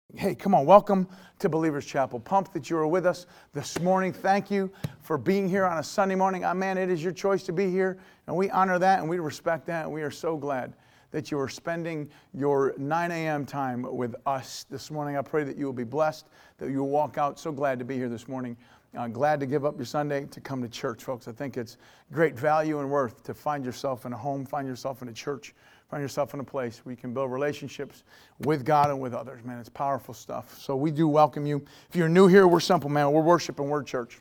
Hey, come on, welcome to Believers Chapel. Pumped that you are with us this morning. Thank you for being here on a Sunday morning. Man, it is your choice to be here, and we honor that and we respect that, and we are so glad that you are spending your 9 a.m. time with us this morning. I pray that you will be blessed, that you will walk out. So glad to be here this morning. Glad to give up your Sunday to come to church, folks. I think it's great value and worth to find yourself in a home, find yourself in a church, find yourself in a place where you can build relationships with God and with others. Man, it's powerful stuff. So we do welcome you. If you're new here, we're simple, man. We're worship and we're church.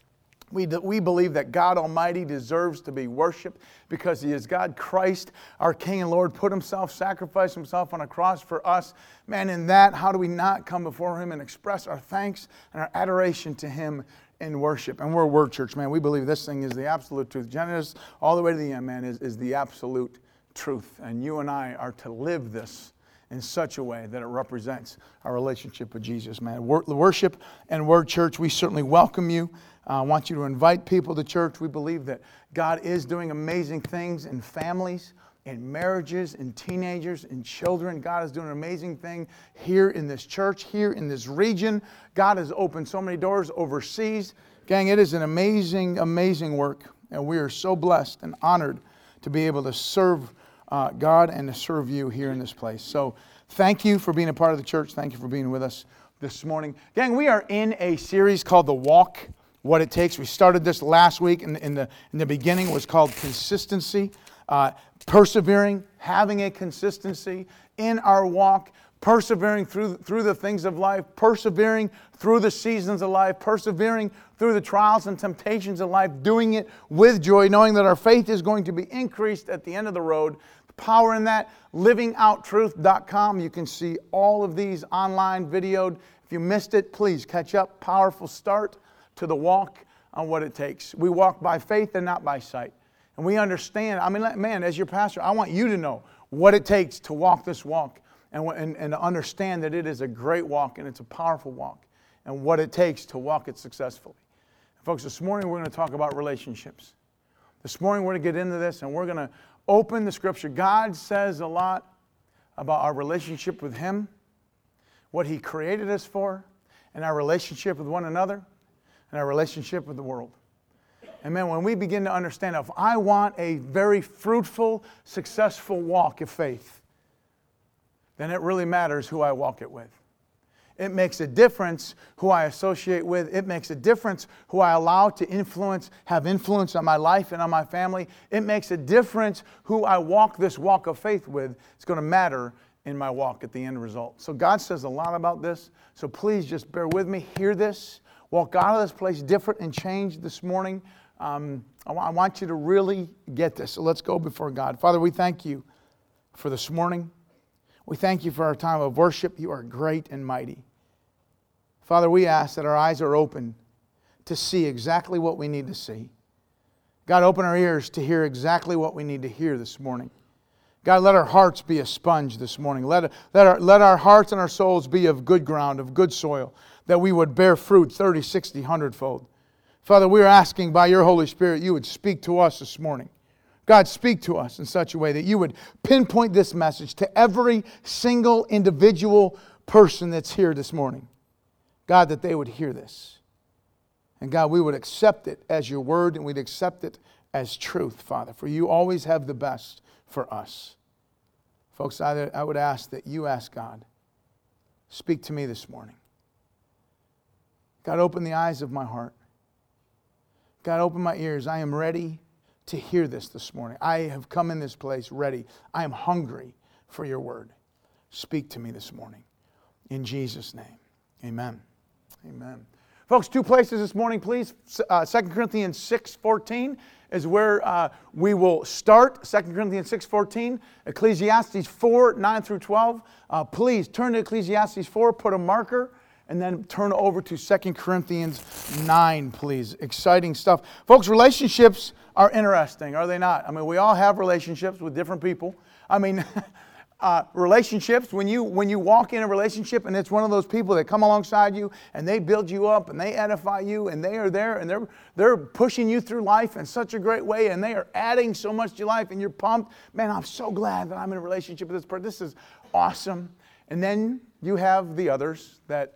We believe that God Almighty deserves to be worshiped because He is God. Christ, our King and Lord, sacrificed Himself on a cross for us. Man, in that, how do we not come before Him and express our thanks and our adoration to Him in worship? And we're a word church, man. We believe this thing is the absolute truth. Genesis, all the way to the end, man, is the absolute truth. And you and I are to live this in such a way that it represents our relationship with Jesus, man. Worship and Word Church, we certainly welcome you. I want you to invite people to church. We believe that God is doing amazing things in families, in marriages, in teenagers, in children. God is doing an amazing thing here in this church, here in this region. God has opened so many doors overseas. Gang, it is an amazing, amazing work. And we are so blessed and honored to be able to serve God and to serve you here in this place. So thank you for being a part of the church. Thank you for being with us this morning. Gang, we are in a series called The Walk, What It Takes. We started this last week. In the beginning was called Consistency. Persevering, having a consistency in our walk, persevering through the things of life, persevering through the seasons of life, persevering through the trials and temptations of life, doing it with joy, knowing that our faith is going to be increased at the end of the road. The power in that, livingoutruth.com. You can see all of these online videoed. If you missed it, please catch up. Powerful start to the walk on what it takes. We walk by faith and not by sight. And we understand, man, as your pastor, I want you to know what it takes to walk this walk and to understand that it is a great walk and it's a powerful walk and what it takes to walk it successfully. And folks, this morning we're going to talk about relationships. This morning we're going to get into this and we're going to open the Scripture. God says a lot about our relationship with Him, what He created us for, and our relationship with one another, and our relationship with the world. And man, when we begin to understand, if I want a very fruitful, successful walk of faith, then it really matters who I walk it with. It makes a difference who I associate with. It makes a difference who I allow to have influence on my life and on my family. It makes a difference who I walk this walk of faith with. It's going to matter in my walk at the end result. So God says a lot about this. So please just bear with me. Hear this. Walk out of this place different and changed this morning. I want you to really get this. So let's go before God. Father, we thank you for this morning. We thank you for our time of worship. You are great and mighty. Father, we ask that our eyes are open to see exactly what we need to see. God, open our ears to hear exactly what we need to hear this morning. God, let our hearts be a sponge this morning. Let our hearts and our souls be of good ground, of good soil, that we would bear fruit 30, 60, 100-fold. Father, we are asking by your Holy Spirit you would speak to us this morning. God, speak to us in such a way that you would pinpoint this message to every single individual person that's here this morning. God, that they would hear this. And God, we would accept it as your word and we'd accept it as truth, Father, for you always have the best for us. Folks, I would ask that you ask God, speak to me this morning. God, open the eyes of my heart. God, open my ears. I am ready to hear this morning. I have come in this place ready. I am hungry for your word. Speak to me this morning. In Jesus' name, amen. Amen. Folks, two places this morning, please. 2 Corinthians 6:14 is where we will start. 2 Corinthians 6:14. Ecclesiastes 4:9 through 12. Please turn to Ecclesiastes 4, put a marker, and then turn over to 2 Corinthians 9, please. Exciting stuff. Folks, relationships are interesting, are they not? We all have relationships with different people. Relationships, when you walk in a relationship and it's one of those people that come alongside you and they build you up and they edify you and they are there and they're pushing you through life in such a great way and they are adding so much to your life and you're pumped. Man, I'm so glad that I'm in a relationship with this person. This is awesome. And then you have the others that,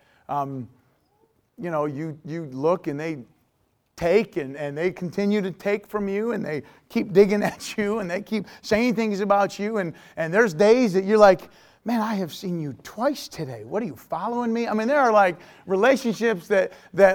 you look and they take and they continue to take from you, and they keep digging at you, and they keep saying things about you. And there's days that you're like, man, I have seen you twice today. What are you, following me? I mean, there are like relationships that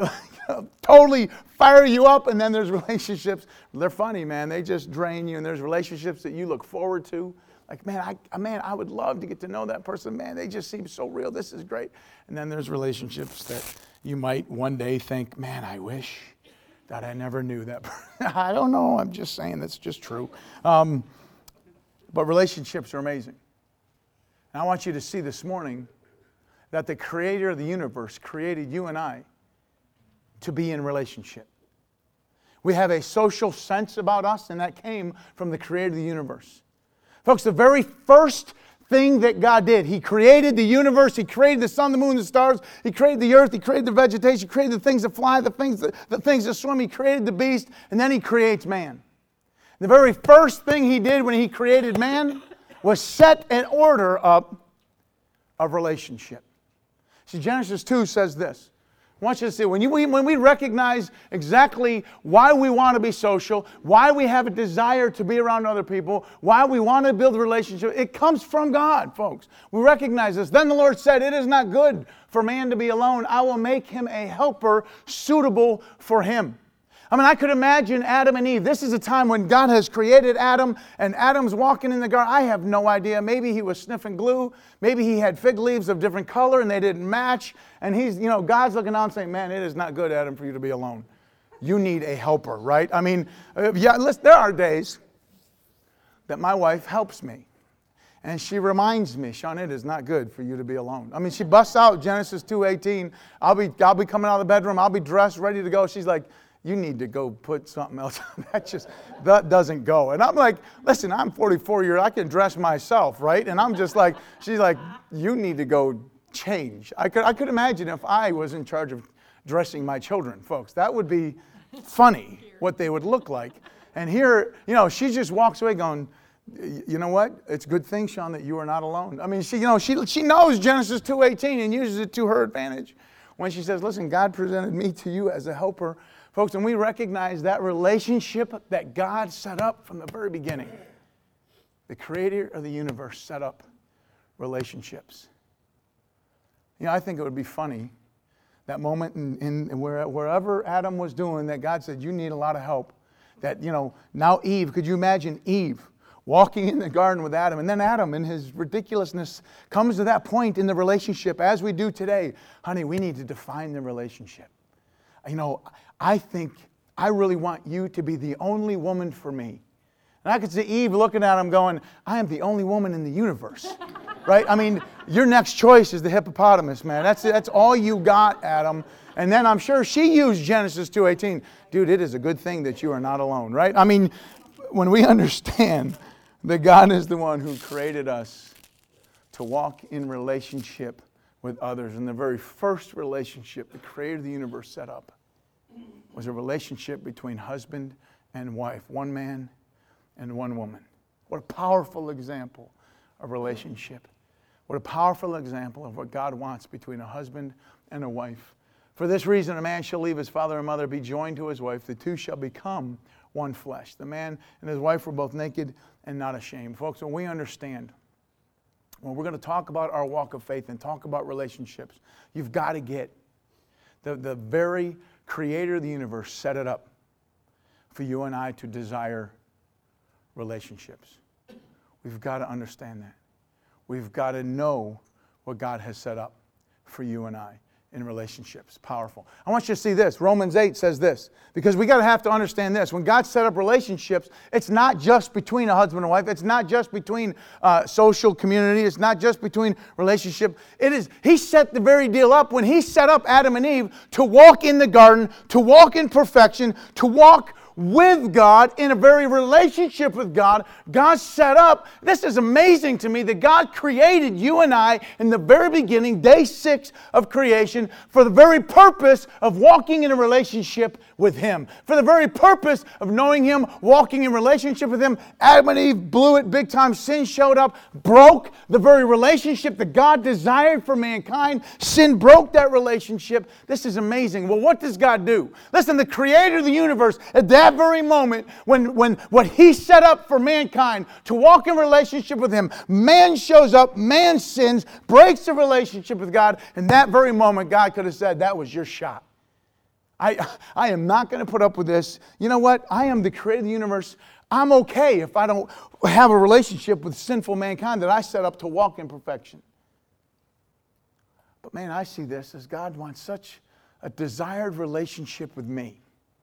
totally fire you up, and then there's relationships, they're funny, man. They just drain you. And there's relationships that you look forward to. Like, man, I would love to get to know that person. Man, they just seem so real. This is great. And then there's relationships that you might one day think, man, I wish that I never knew that person. I don't know. I'm just saying that's just true. But relationships are amazing. And I want you to see this morning that the Creator of the universe created you and I to be in relationship. We have a social sense about us, and that came from the Creator of the universe. Folks, the very first thing that God did, He created the universe, He created the sun, the moon, the stars, He created the earth, He created the vegetation, He created the things that fly, the things that swim, He created the beast, and then He creates man. The very first thing He did when He created man was set an order up of relationship. See, Genesis 2 says this. I want you to see, when we recognize exactly why we want to be social, why we have a desire to be around other people, why we want to build a relationship, it comes from God, folks. We recognize this. Then the Lord said, it is not good for man to be alone. I will make him a helper suitable for him. I mean, I could imagine Adam and Eve. This is a time when God has created Adam, and Adam's walking in the garden. I have no idea. Maybe he was sniffing glue. Maybe he had fig leaves of different color, and they didn't match. And God's looking down saying, man, it is not good, Adam, for you to be alone. You need a helper, right? I mean, there are days that my wife helps me. And she reminds me, Sean, it is not good for you to be alone. I mean, she busts out Genesis 2:18. I'll be coming out of the bedroom. I'll be dressed, ready to go. She's like, you need to go put something else on. That doesn't go. And I'm like, listen, I'm 44 years old. I can dress myself, right? And I'm just like, she's like, you need to go change. I could imagine if I was in charge of dressing my children, folks. That would be funny, what they would look like. And here, she just walks away going, you know what? It's a good thing, Sean, that you are not alone. I mean, she knows Genesis 2:18 and uses it to her advantage when she says, listen, God presented me to you as a helper. Folks, and we recognize that relationship that God set up from the very beginning. The Creator of the universe set up relationships. I think it would be funny, that moment in wherever Adam was doing, that God said, you need a lot of help. That, now Eve, could you imagine Eve walking in the garden with Adam? And then Adam, in his ridiculousness, comes to that point in the relationship, as we do today. Honey, we need to define the relationship. I think I really want you to be the only woman for me. And I could see Eve looking at him going, I am the only woman in the universe. Right? I mean, your next choice is the hippopotamus, man. That's all you got, Adam. And then I'm sure she used Genesis 2:18. Dude, it is a good thing that you are not alone, right? I mean, when we understand that God is the one who created us to walk in relationship with others, and the very first relationship the Creator of the universe set up was a relationship between husband and wife, one man and one woman. What a powerful example of relationship. What a powerful example of what God wants between a husband and a wife. For this reason, a man shall leave his father and mother, be joined to his wife. The two shall become one flesh. The man and his wife were both naked and not ashamed. Folks, when we understand, when we're going to talk about our walk of faith and talk about relationships, you've got to get the very Creator of the universe set it up for you and I to desire relationships. We've got to understand that. We've got to know what God has set up for you and I in relationships. Powerful. I want you to see this. Romans 8 says this, because we got to have to understand this. When God set up relationships, it's not just between a husband and wife. It's not just between social community. It's not just between relationship. He set the very deal up when He set up Adam and Eve to walk in the garden, to walk in perfection, to walk with God, in a very relationship with God. God set up, this is amazing to me, that God created you and I in the very beginning, day 6 of creation, for the very purpose of walking in a relationship with Him. For the very purpose of knowing Him, walking in relationship with Him. Adam and Eve blew it big time. Sin showed up, broke the very relationship that God desired for mankind. Sin broke that relationship. This is amazing. Well, what does God do? Listen, the creator of the universe, at that very moment, when what He set up for mankind to walk in relationship with Him, man shows up, man sins, breaks the relationship with God. In that very moment, God could have said, that was your shot. I am not going to put up with this. You know what? I am the creator of the universe. I'm okay if I don't have a relationship with sinful mankind that I set up to walk in perfection. But man, I see this as God wants such a desired relationship with me,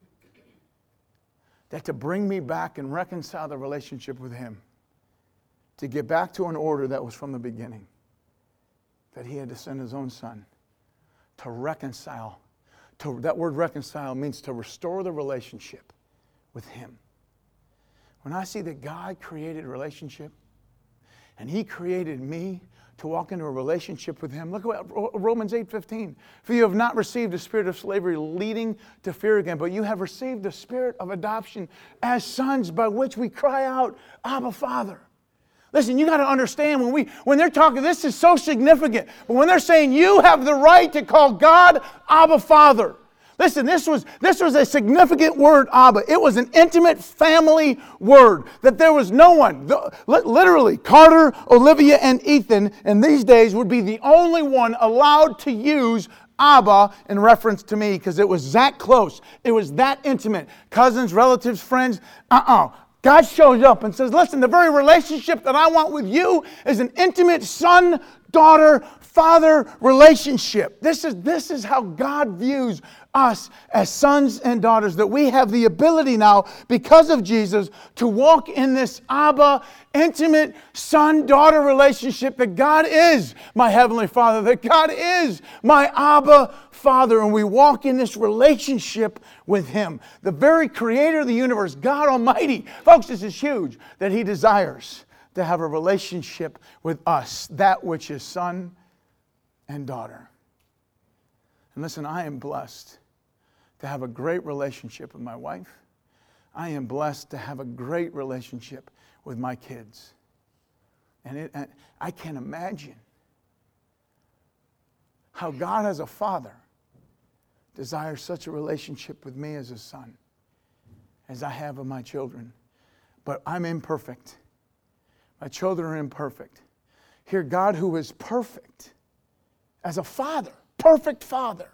that to bring me back and reconcile the relationship with Him, to get back to an order that was from the beginning, that He had to send His own Son to reconcile. That word reconcile means to restore the relationship with Him. When I see that God created a relationship and He created me to walk into a relationship with Him. Look at what Romans 8:15. For you have not received a spirit of slavery leading to fear again, but you have received the spirit of adoption as sons, by which we cry out, Abba, Father. Listen, you got to understand when they're talking, this is so significant. But when they're saying you have the right to call God Abba, Father. Listen, this was a significant word, Abba. It was an intimate family word. That there was no one, literally, Carter, Olivia, and Ethan in these days would be the only one allowed to use Abba in reference to me, because it was that close. It was that intimate. Cousins, relatives, friends, God shows up and says, listen, the very relationship that I want with you is an intimate son, daughter, father relationship. This is how God views us as sons and daughters, that we have the ability now, because of Jesus, to walk in this Abba, intimate son-daughter relationship, that God is my Heavenly Father, that God is my Abba Father, and we walk in this relationship with Him. The very creator of the universe, God Almighty. Folks, this is huge, that He desires to have a relationship with us, that which is son and daughter. And listen, I am blessed to have a great relationship with my wife. I am blessed to have a great relationship with my kids. And I can't imagine how God as a father desires such a relationship with me as a son as I have with my children. But I'm imperfect. My children are imperfect. Here, God, who is perfect as a father, perfect father,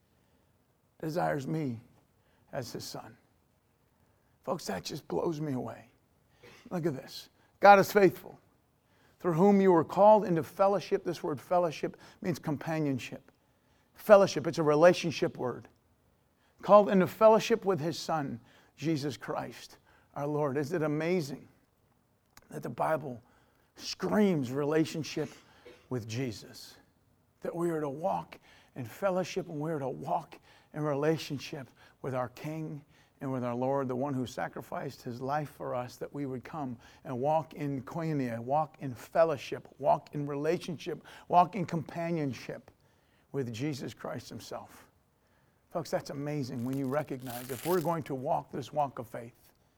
desires me as His son. Folks, that just blows me away. Look at this. God is faithful, through whom you were called into fellowship. This word fellowship means companionship. Fellowship, it's a relationship word. Called into fellowship with His Son, Jesus Christ, our Lord. Is it amazing that the Bible screams relationship with Jesus? That we are to walk in fellowship, and we are to walk in relationship with our King and with our Lord, the one who sacrificed His life for us, that we would come and walk in koinonia, walk in fellowship, walk in relationship, walk in companionship with Jesus Christ Himself. Folks, that's amazing when you recognize, if we're going to walk this walk of faith,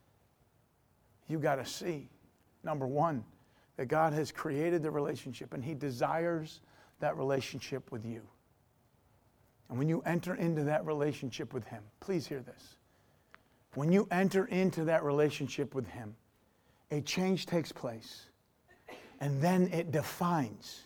you've got to see, number one, that God has created the relationship and He desires that relationship with you. And when you enter into that relationship with Him, please hear this. When you enter into that relationship with Him, a change takes place. And then it defines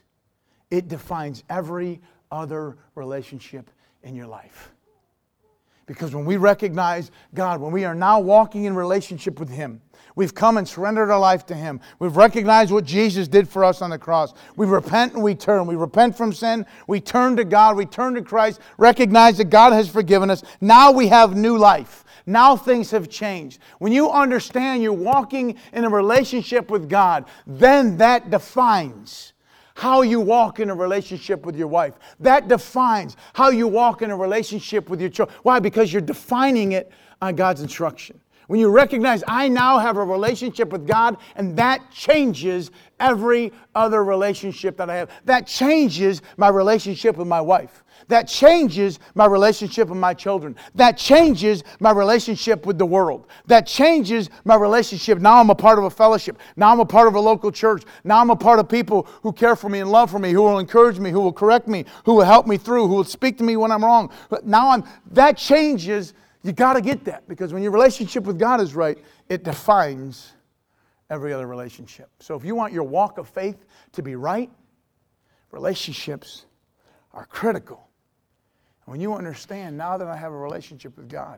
every other relationship in your life. Because when we recognize God, when we are now walking in relationship with Him, we've come and surrendered our life to Him. We've recognized what Jesus did for us on the cross. We repent and we turn. We repent from sin. We turn to God. We turn to Christ. Recognize that God has forgiven us. Now we have new life. Now things have changed. When you understand you're walking in a relationship with God, then that defines how you walk in a relationship with your wife. That defines how you walk in a relationship with your children. Why? Because you're defining it on God's instruction. When you recognize I now have a relationship with God, and that changes every other relationship that I have. That changes my relationship with my wife. That changes my relationship with my children. That changes my relationship with the world. That changes my relationship. Now I'm a part of a fellowship. Now I'm a part of a local church. Now I'm a part of people who care for me and love for me, who will encourage me, who will correct me, who will help me through, who will speak to me when I'm wrong. But now that changes. You got to get that, because when your relationship with God is right, it defines every other relationship. So if you want your walk of faith to be right, relationships are critical. And when you understand, now that I have a relationship with God,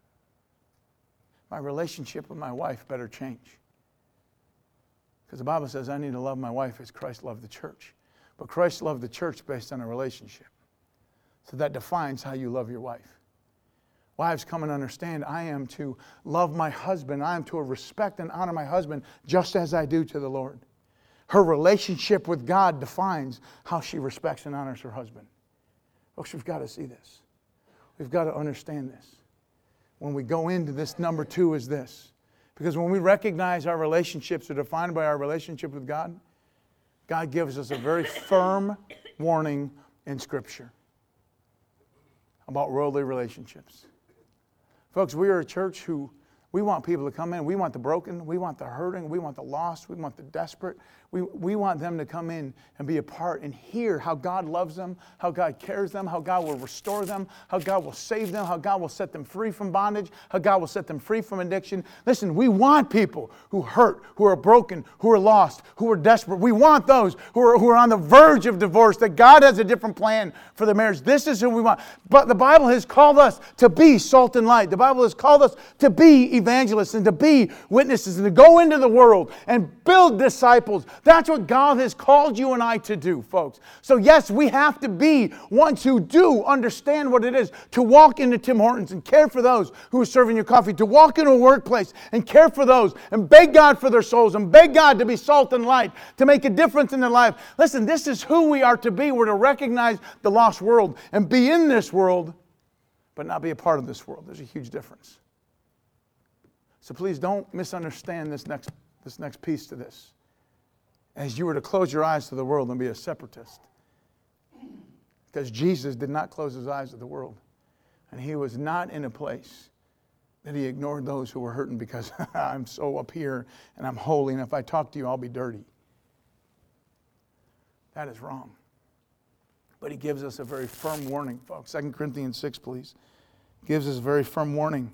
my relationship with my wife better change. Because the Bible says I need to love my wife as Christ loved the church. But Christ loved the church based on a relationship. So that defines how you love your wife. Wives, come and understand, I am to love my husband. I am to respect and honor my husband just as I do to the Lord. Her relationship with God defines how she respects and honors her husband. Folks, we've got to see this. We've got to understand this. When we go into this, number 2 is this. Because when we recognize our relationships are defined by our relationship with God, God gives us a very firm warning in Scripture about worldly relationships. Folks, we are a church who we want people to come in. We want the broken. We want the hurting. We want the lost. We want the desperate. We want them to come in and be a part and hear how God loves them, how God cares them, how God will restore them, how God will save them, how God will set them free from bondage, how God will set them free from addiction. Listen, we want people who hurt, who are broken, who are lost, who are desperate. We want those who are on the verge of divorce, that God has a different plan for their marriage. This is who we want. But the Bible has called us to be salt and light. The Bible has called us to be evangelists and to be witnesses and to go into the world and build disciples. That's what God has called you and I to do, folks. So yes, we have to be ones who do understand what it is to walk into Tim Hortons and care for those who are serving your coffee, to walk into a workplace and care for those and beg God for their souls and beg God to be salt and light, to make a difference in their life. Listen, this is who we are to be. We're to recognize the lost world and be in this world, but not be a part of this world. There's a huge difference. So please don't misunderstand this next piece to this. As you were to close your eyes to the world and be a separatist. Because Jesus did not close his eyes to the world. And he was not in a place that he ignored those who were hurting because I'm so up here and I'm holy, and if I talk to you, I'll be dirty. That is wrong. But he gives us a very firm warning, folks. 2 Corinthians 6, please. Gives us a very firm warning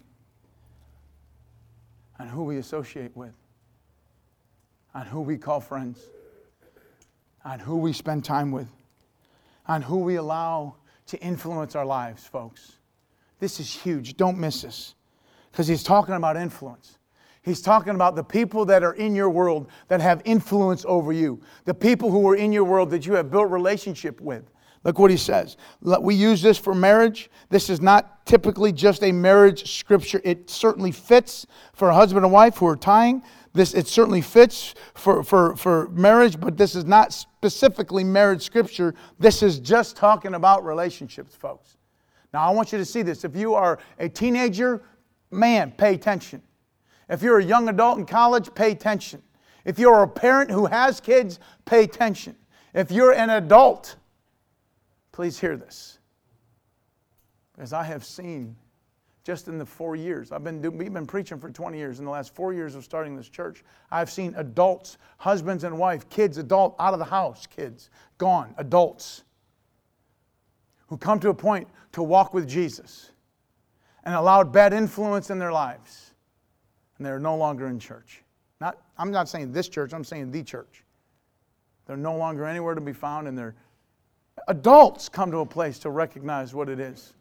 on who we associate with, on who we call friends, on who we spend time with, on who we allow to influence our lives, folks. This is huge. Don't miss this. Because he's talking about influence. He's talking about the people that are in your world that have influence over you. The people who are in your world that you have built relationship with. Look what he says. We use this for marriage. This is not typically just a marriage scripture. It certainly fits for a husband and wife who are tying. It certainly fits for marriage, but this is not specifically marriage scripture. This is just talking about relationships, folks. Now, I want you to see this. If you are a teenager, man, pay attention. If you're a young adult in college, pay attention. If you're a parent who has kids, pay attention. If you're an adult, please hear this. As I have seen just in the 4 years, we've been preaching for 20 years. In the last 4 years of starting this church, I've seen adults, husbands and wife, kids, adult, out of the house, kids, gone, adults, who come to a point to walk with Jesus and allowed bad influence in their lives. And they're no longer in church. I'm not saying this church, I'm saying the church. They're no longer anywhere to be found, and they're adults come to a place to recognize what it is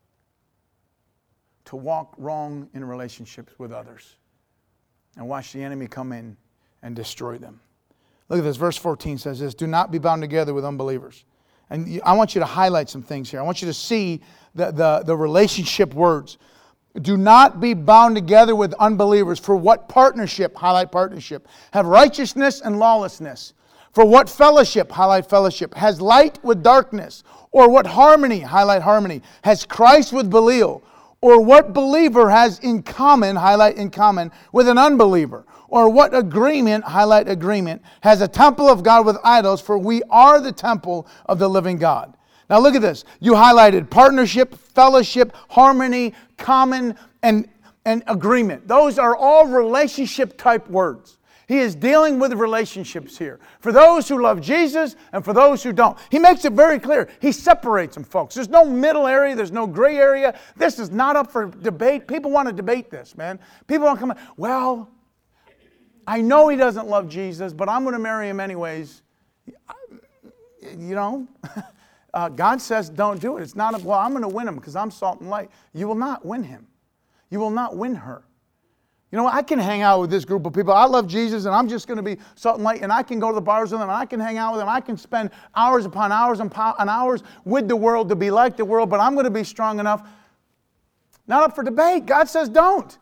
to walk wrong in relationships with others and watch the enemy come in and destroy them. Look at this. Verse 14 says this: do not be bound together with unbelievers. And I want you to highlight some things here. I want you to see the relationship words. Do not be bound together with unbelievers. For what partnership, highlight partnership, have righteousness and lawlessness? For what fellowship, highlight fellowship, has light with darkness? Or what harmony, highlight harmony, has Christ with Belial? Or what believer has in common, highlight in common, with an unbeliever? Or what agreement, highlight agreement, has a temple of God with idols, for we are the temple of the living God. Now look at this. You highlighted partnership, fellowship, harmony, common, and agreement. Those are all relationship type words. He is dealing with relationships here. For those who love Jesus and for those who don't. He makes it very clear. He separates them, folks. There's no middle area. There's no gray area. This is not up for debate. People want to debate this, man. People don't come, well, I know he doesn't love Jesus, but I'm going to marry him anyways. You know, God says don't do it. It's not, well, I'm going to win him because I'm salt and light. You will not win him. You will not win her. You know, I can hang out with this group of people. I love Jesus, and I'm just going to be salt and light, and I can go to the bars with them, and I can hang out with them. I can spend hours upon hours and hours with the world to be like the world, but I'm going to be strong enough. Not up for debate. God says don't.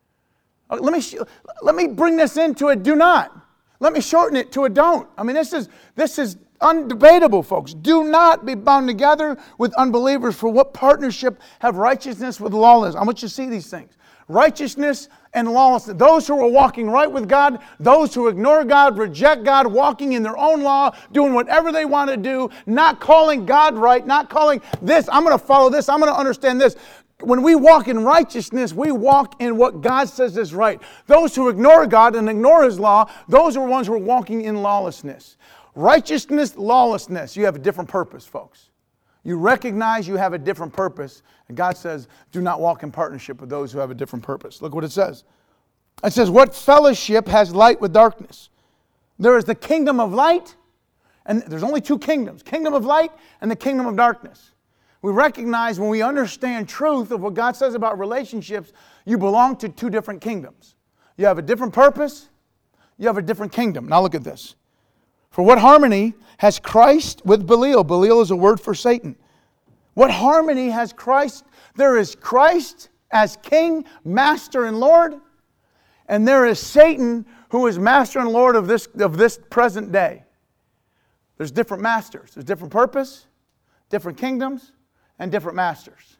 Let me bring this into a do not. Let me shorten it to a don't. I mean, this is undebatable, folks. Do not be bound together with unbelievers, for what partnership have righteousness with lawlessness? I want you to see these things. Righteousness and lawlessness. Those who are walking right with God, those who ignore God, reject God, walking in their own law, doing whatever they want to do, not calling God right, not calling this, I'm going to follow this, I'm going to understand this. When we walk in righteousness, we walk in what God says is right. Those who ignore God and ignore His law, those are the ones who are walking in lawlessness. Righteousness, lawlessness, you have a different purpose, folks. You recognize you have a different purpose. And God says, do not walk in partnership with those who have a different purpose. Look what it says. It says, what fellowship has light with darkness? There is the kingdom of light, and there's only two kingdoms. Kingdom of light and the kingdom of darkness. We recognize when we understand truth of what God says about relationships, you belong to two different kingdoms. You have a different purpose. You have a different kingdom. Now look at this. For what harmony has Christ with Belial? Belial is a word for Satan. What harmony has Christ? There is Christ as King, Master, and Lord. And there is Satan who is Master and Lord of this present day. There's different masters. There's different purpose, different kingdoms, and different masters.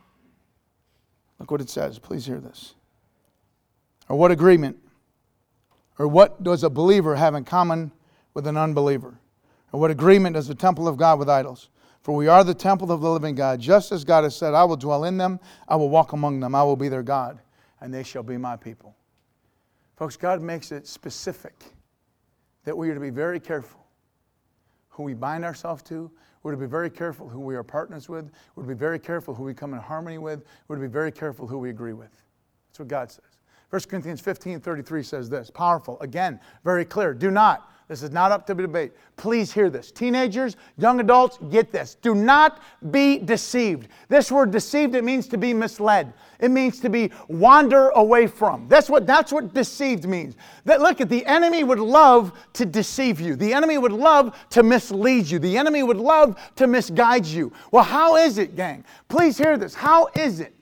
Look what it says. Please hear this. Or what agreement? Or what does a believer have in common with an unbeliever? Or what agreement does the temple of God with idols? For we are the temple of the living God. Just as God has said, I will dwell in them, I will walk among them, I will be their God, and they shall be my people. Folks, God makes it specific that we are to be very careful who we bind ourselves to. We're to be very careful who we are partners with. We're to be very careful who we come in harmony with. We're to be very careful who we agree with. That's what God says. 1 Corinthians 15:33 says this. Powerful. Again, very clear. Do not. This is not up to debate. Please hear this. Teenagers, young adults, get this. Do not be deceived. This word deceived, it means to be misled. It means to be wander away from. That's what deceived means. That, look, the enemy would love to deceive you. The enemy would love to mislead you. The enemy would love to misguide you. Well, how is it, gang? Please hear this. How is it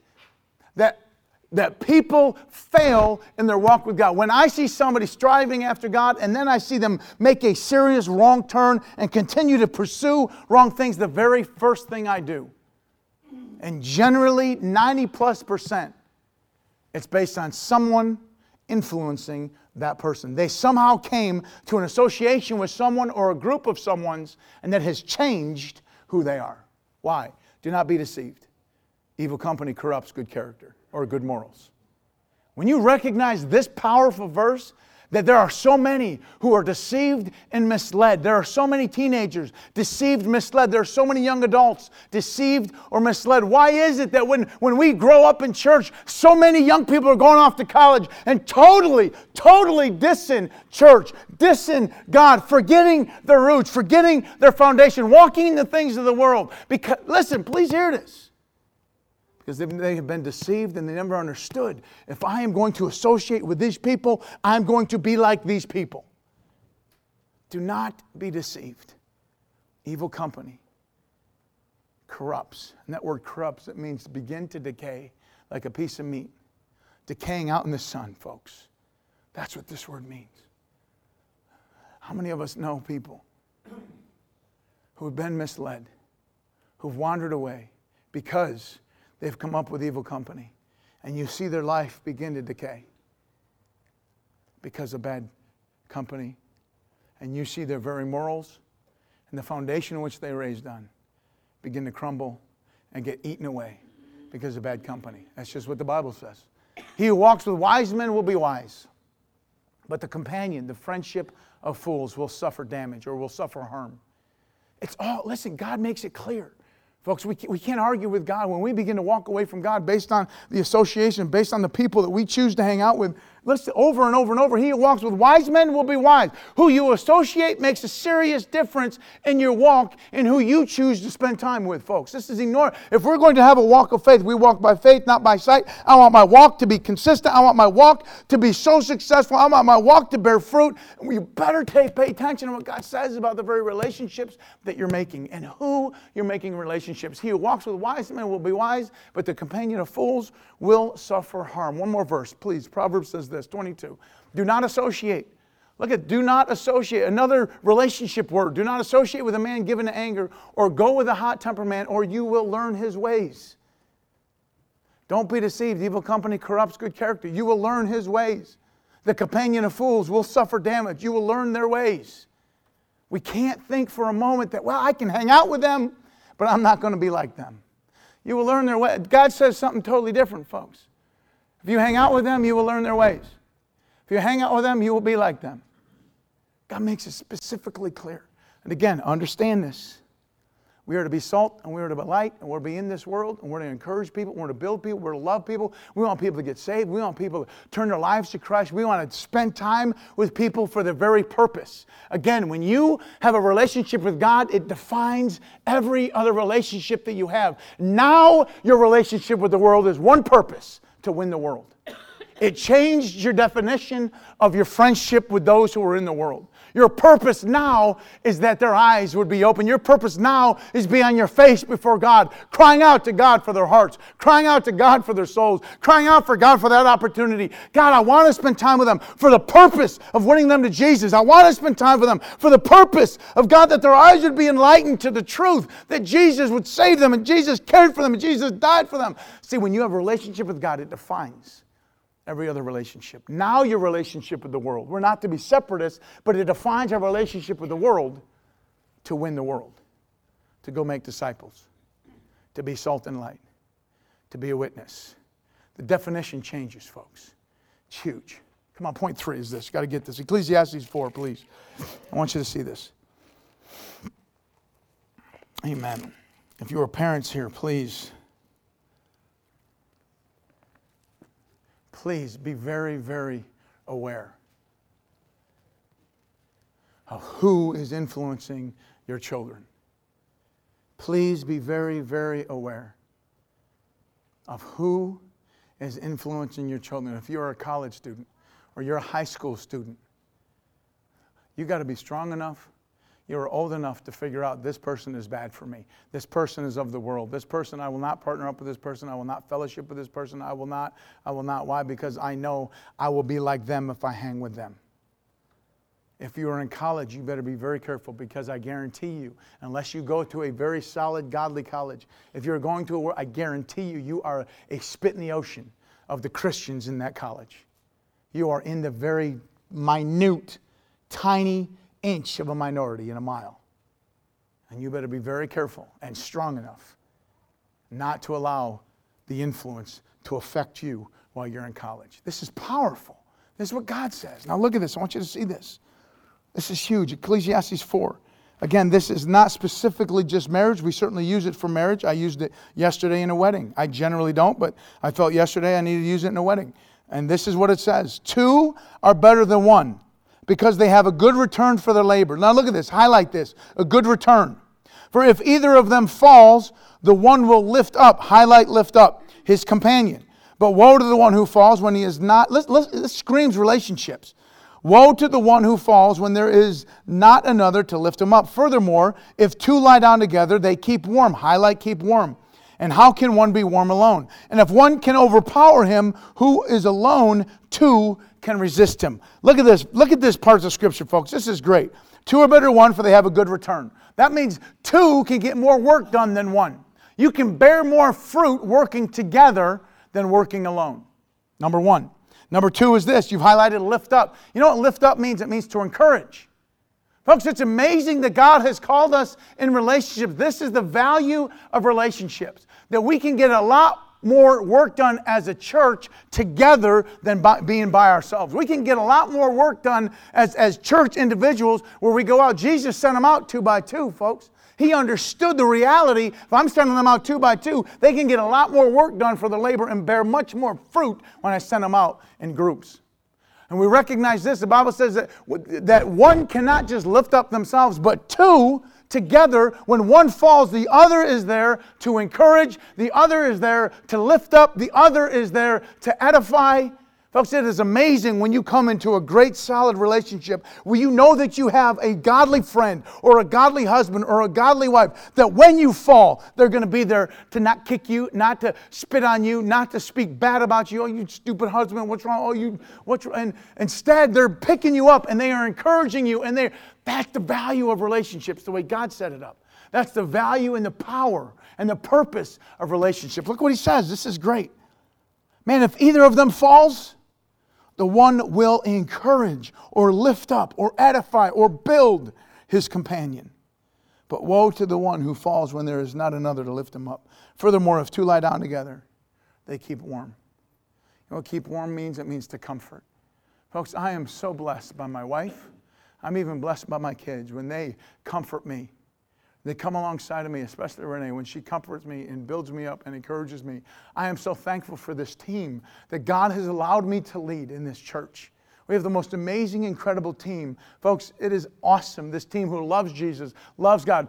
that people fail in their walk with God? When I see somebody striving after God and then I see them make a serious wrong turn and continue to pursue wrong things, the very first thing I do, and generally 90+%, it's based on someone influencing that person. They somehow came to an association with someone or a group of someone's, and that has changed who they are. Why? Do not be deceived. Evil company corrupts good character or good morals. When you recognize this powerful verse, that there are so many who are deceived and misled. There are so many teenagers deceived, misled. There are so many young adults deceived or misled. Why is it that when we grow up in church, so many young people are going off to college and totally dissing church, dissing God, forgetting their roots, forgetting their foundation, walking in the things of the world? Because, listen, please hear this. Because they have been deceived and they never understood. If I am going to associate with these people, I'm going to be like these people. Do not be deceived. Evil company corrupts. And that word corrupts, it means to begin to decay like a piece of meat. Decaying out in the sun, folks. That's what this word means. How many of us know people who have been misled, who've wandered away because they've come up with evil company. And you see their life begin to decay because of bad company. And you see their very morals and the foundation in which they raised on begin to crumble and get eaten away because of bad company. That's just what the Bible says. He who walks with wise men will be wise. But the companion, the friendship of fools will suffer damage or will suffer harm. It's all, listen, God makes it clear. Folks, we can't argue with God. When we begin to walk away from God based on the association, based on the people that we choose to hang out with, listen, over and over and over, he who walks with wise men will be wise. Who you associate makes a serious difference in your walk and who you choose to spend time with, folks. This is enormous. If we're going to have a walk of faith, we walk by faith, not by sight. I want my walk to be consistent. I want my walk to be so successful. I want my walk to bear fruit. And you better pay attention to what God says about the very relationships that you're making and who you're making relationships. He who walks with wise men will be wise, but the companion of fools will suffer harm. One more verse, please. Proverbs says this, 22. Do not associate. Look at, do not associate. Another relationship word. Do not associate with a man given to anger, or go with a hot-tempered man, or you will learn his ways. Don't be deceived. Evil company corrupts good character. You will learn his ways. The companion of fools will suffer damage. You will learn their ways. We can't think for a moment that, well, I can hang out with them, but I'm not going to be like them. You will learn their ways. God says something totally different, folks. If you hang out with them, you will learn their ways. If you hang out with them, you will be like them. God makes it specifically clear. And again, understand this. We are to be salt and we are to be light and we're to be in this world and we're to encourage people, we're to build people, we're to love people. We want people to get saved. We want people to turn their lives to Christ. We want to spend time with people for their very purpose. Again, when you have a relationship with God, it defines every other relationship that you have. Now your relationship with the world is one purpose: to win the world. It changed your definition of your friendship with those who are in the world. Your purpose now is that their eyes would be open. Your purpose now is be on your face before God, crying out to God for their hearts, crying out to God for their souls, crying out for God for that opportunity. God, I want to spend time with them for the purpose of winning them to Jesus. I want to spend time with them for the purpose of God, that their eyes would be enlightened to the truth, that Jesus would save them and Jesus cared for them and Jesus died for them. See, when you have a relationship with God, it defines every other relationship. Now your relationship with the world. We're not to be separatists, but it defines our relationship with the world to win the world, to go make disciples, to be salt and light, to be a witness. The definition changes, folks. It's huge. Come on, point 3 is this. Got to get this. Ecclesiastes 4, please. I want you to see this. Amen. If you are parents here, please be very, very aware of who is influencing your children. Please be very, very aware of who is influencing your children. If you're a college student or you're a high school student, you've got to be strong enough. You're old enough to figure out, this person is bad for me. This person is of the world. This person, I will not partner up with this person. I will not fellowship with this person. I will not. Why? Because I know I will be like them if I hang with them. If you are in college, you better be very careful, because I guarantee you, unless you go to a very solid, godly college, if you're going to I guarantee you, you are a spit in the ocean of the Christians in that college. You are in the very minute, tiny inch of a minority in a mile. And you better be very careful and strong enough not to allow the influence to affect you while you're in college. This is powerful. This is what God says. Now look at this. I want you to see this. This is huge. Ecclesiastes 4. Again, this is not specifically just marriage. We certainly use it for marriage. I used it yesterday in a wedding. I generally don't, but I felt yesterday I needed to use it in a wedding. And this is what it says. 2 are better than 1, because they have a good return for their labor. Now look at this. Highlight this. A good return. For if either of them falls, the one will lift up. Highlight, lift up his companion. But woe to the one who falls when he is not. This screams relationships. Woe to the one who falls when there is not another to lift him up. Furthermore, if 2 lie down together, they keep warm. Highlight, keep warm. And how can one be warm alone? And if one can overpower him who is alone, 2 can resist him. Look at this. Look at this part of Scripture, folks. This is great. 2 are better than 1, for they have a good return. That means 2 can get more work done than 1. You can bear more fruit working together than working alone. Number one. Number two is this. You've highlighted lift up. You know what lift up means? It means to encourage. Folks, it's amazing that God has called us in relationships. This is the value of relationships. That we can get a lot more work done as a church together than being by ourselves. We can get a lot more work done as church individuals where we go out. Jesus sent them out 2 by 2, folks. He understood the reality. If I'm sending them out 2 by 2, they can get a lot more work done for the labor and bear much more fruit when I send them out in groups. And we recognize this. The Bible says that one cannot just lift up themselves, but two together, when one falls, the other is there to encourage, the other is there to lift up, the other is there to edify. Folks, it is amazing when you come into a great solid relationship where you know that you have a godly friend or a godly husband or a godly wife, that when you fall, they're going to be there to not kick you, not to spit on you, not to speak bad about you. Oh, you stupid husband, what's wrong? Oh, what's wrong? And instead, they're picking you up and they are encouraging you. And that's the value of relationships, the way God set it up. That's the value and the power and the purpose of relationships. Look what he says. This is great. Man, if either of them falls, the one will encourage or lift up or edify or build his companion. But woe to the one who falls when there is not another to lift him up. Furthermore, if two lie down together, they keep warm. You know what keep warm means? It means to comfort. Folks, I am so blessed by my wife. I'm even blessed by my kids when they comfort me. They come alongside of me, especially Renee, when she comforts me and builds me up and encourages me. I am so thankful for this team that God has allowed me to lead in this church. We have the most amazing, incredible team. Folks, it is awesome. This team who loves Jesus, loves God.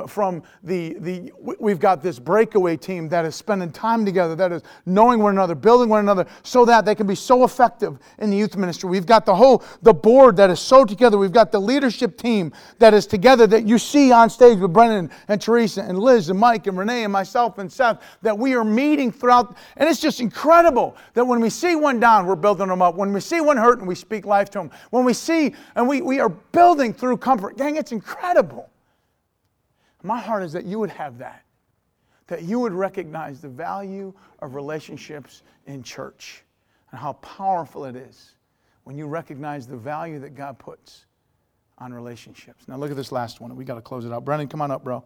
We've got this breakaway team that is spending time together, that is knowing one another, building one another, so that they can be so effective in the youth ministry. We've got the board that is so together. We've got the leadership team that is together, that you see on stage with Brennan and Teresa and Liz and Mike and Renee and myself and Seth, that we are meeting throughout. And it's just incredible that when we see one down, we're building them up. When we see one hurt, and we speak life to them. When we see, and we are building through comfort. Gang, it's incredible. My heart is that you would have that you would recognize the value of relationships in church and how powerful it is when you recognize the value that God puts on relationships. Now look at this last one. We got to close it out. Brennan, come on up, bro.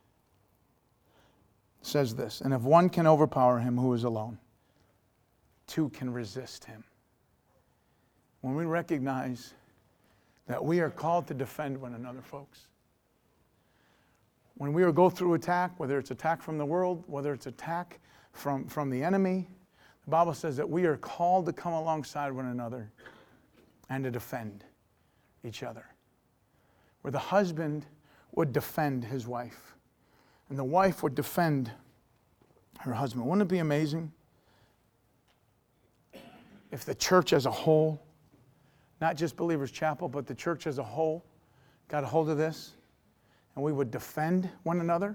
It says this, and if one can overpower him who is alone, two can resist him. When we recognize that we are called to defend one another, folks. When we go through attack, whether it's attack from the world, whether it's attack from the enemy, the Bible says that we are called to come alongside one another and to defend each other. Where the husband would defend his wife and the wife would defend her husband. Wouldn't it be amazing if the church as a whole, not just Believers Chapel, but the church as a whole, got a hold of this, and we would defend one another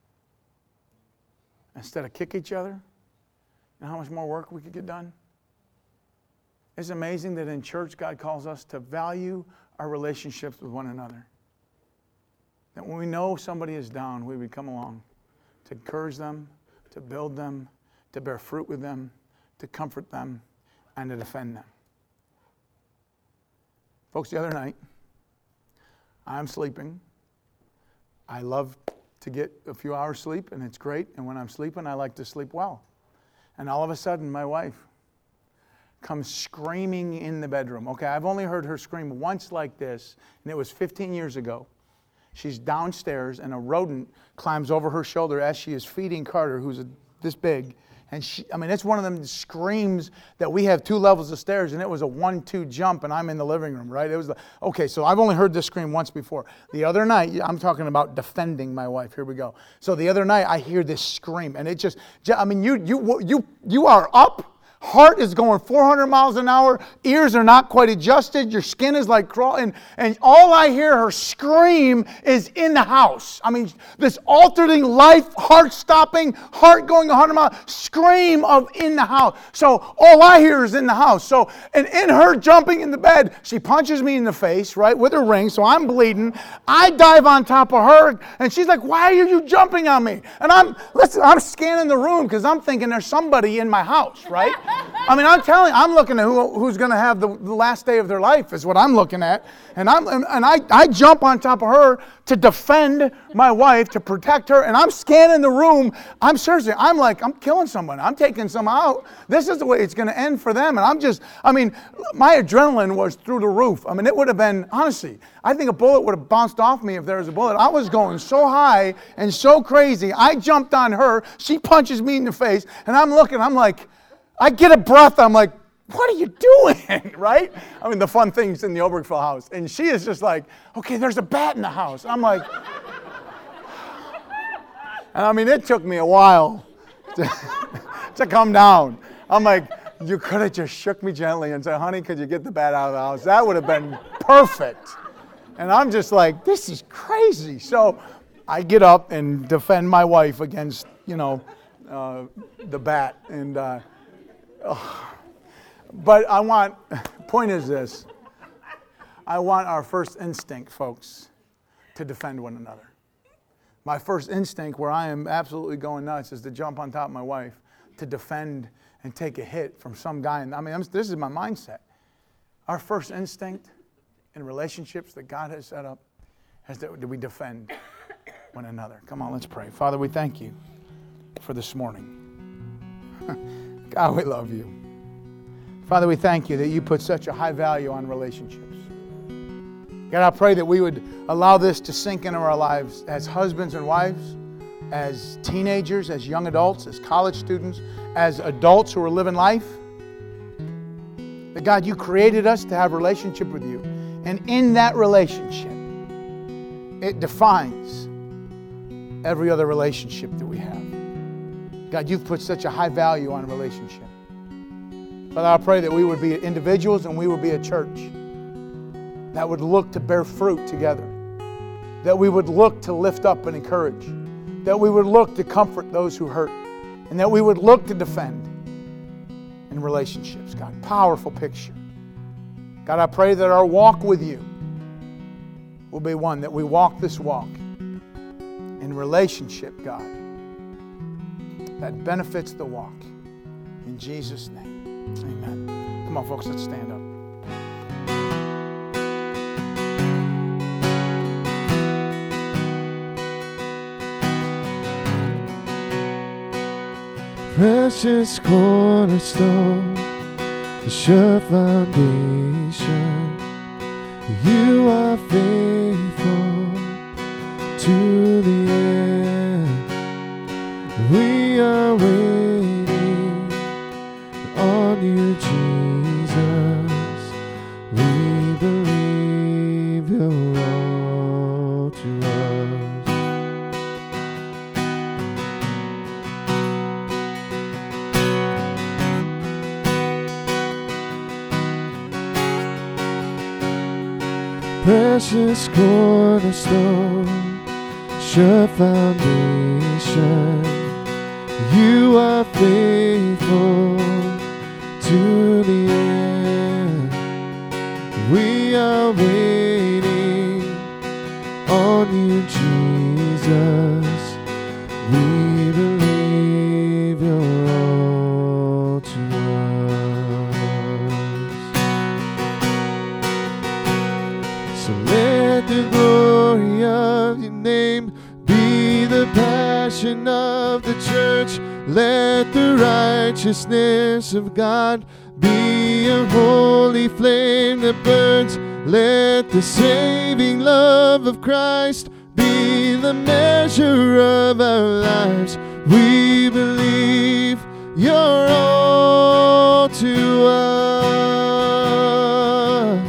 instead of kick each other? And how much more work we could get done? It's amazing that in church God calls us to value our relationships with one another. That when we know somebody is down, we would come along to encourage them, to build them, to bear fruit with them, to comfort them, and to defend them. Folks, the other night, I'm sleeping. I love to get a few hours sleep, and it's great. And when I'm sleeping, I like to sleep well. And all of a sudden, my wife comes screaming in the bedroom. Okay, I've only heard her scream once like this, and it was 15 years ago. She's downstairs, and a rodent climbs over her shoulder as she is feeding Carter, who's this big. And it's one of them screams that we have 2 levels of stairs, and it was a 1-2 jump, and I'm in the living room, right? It was okay, so I've only heard this scream once before. The other night, I'm talking about defending my wife. Here we go. So the other night, I hear this scream, and it just, you are up, heart is going 400 miles an hour, ears are not quite adjusted, your skin is like crawling, and all I hear her scream is in the house. I mean, this altering life, heart-stopping, heart going 100 miles, scream of in the house. So all I hear is in the house. So, and in her jumping in the bed, she punches me in the face, right, with her ring, so I'm bleeding. I dive on top of her, and she's like, why are you jumping on me? And I'm scanning the room because I'm thinking there's somebody in my house, right? I mean, I'm looking at who's going to have the last day of their life is what I'm looking at. And I jump on top of her to defend my wife, to protect her, and I'm scanning the room. I'm like, I'm killing someone. I'm taking some out. This is the way it's going to end for them. And my adrenaline was through the roof. I mean, it would have been, honestly, I think a bullet would have bounced off me if there was a bullet. I was going so high and so crazy. I jumped on her. She punches me in the face, and I'm looking. I'm like, I get a breath. I'm like, what are you doing, right? I mean, the fun thing's in the Obergefell house. And she is just like, okay, there's a bat in the house. I'm like, and I mean, it took me a while to come down. I'm like, you could have just shook me gently and said, honey, could you get the bat out of the house? That would have been perfect. And I'm just like, this is crazy. So I get up and defend my wife against, the bat. And, but point is this. I want our first instinct, folks, to defend one another. My first instinct, where I am absolutely going nuts, is to jump on top of my wife, to defend and take a hit from some guy. This is my mindset. Our first instinct in relationships that God has set up is that we defend one another. Come on, let's pray. Father, we thank you for this morning. God, we love you. Father, we thank you that you put such a high value on relationships. God, I pray that we would allow this to sink into our lives as husbands and wives, as teenagers, as young adults, as college students, as adults who are living life. That God, you created us to have a relationship with you. And in that relationship, it defines every other relationship that we have. God, you've put such a high value on a relationship. Father, I pray that we would be individuals and we would be a church that would look to bear fruit together, that we would look to lift up and encourage, that we would look to comfort those who hurt, and that we would look to defend in relationships. God, powerful picture. God, I pray that our walk with you will be one that we walk this walk in relationship, God, that benefits the walk. In Jesus' name. Amen. Come on, folks, let's stand up. Precious cornerstone, the sure foundation. You are faithful to the end. We are waiting on you, Jesus. We believe you're all to us. Precious cornerstone, sure foundation. You are faithful to the end. We are waiting on you, Jesus. We believe you're all to us. So let the glory of your name be the passion of the church. Let the righteousness of God be a holy flame that burns. Let the saving love of Christ be the measure of our lives. We believe you're all to us.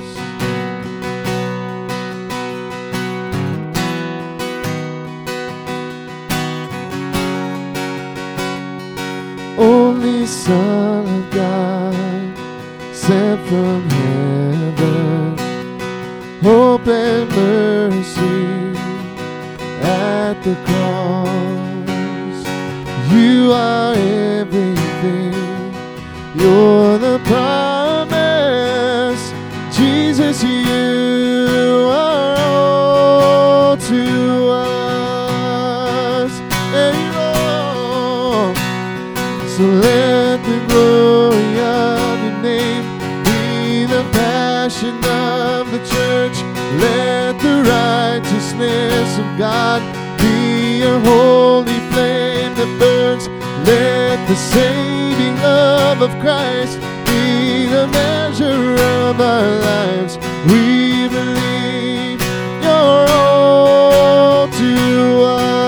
Only Son of God, sent from heaven, hope and mercy at the cross. You are everything, you're the promise. Jesus, you are all to us. And all. So let the glory of your name be the passion of the church. Let the righteousness of God be a holy flame that burns. Let the saving love of Christ be the measure of our lives. We believe you're all to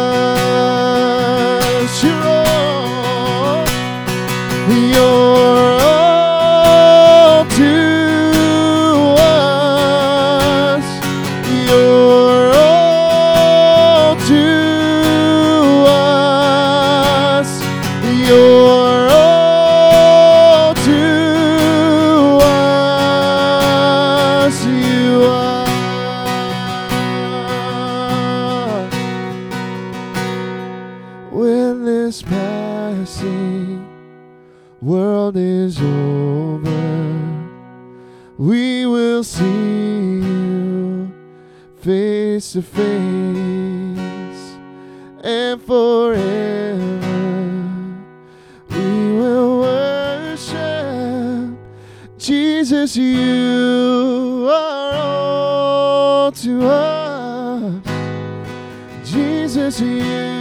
us. You're all to us. You're all to us. You're all to us. You are. When this passing world is over, we will see you face to face, and forever we will worship. Jesus, you are all to us. Jesus, you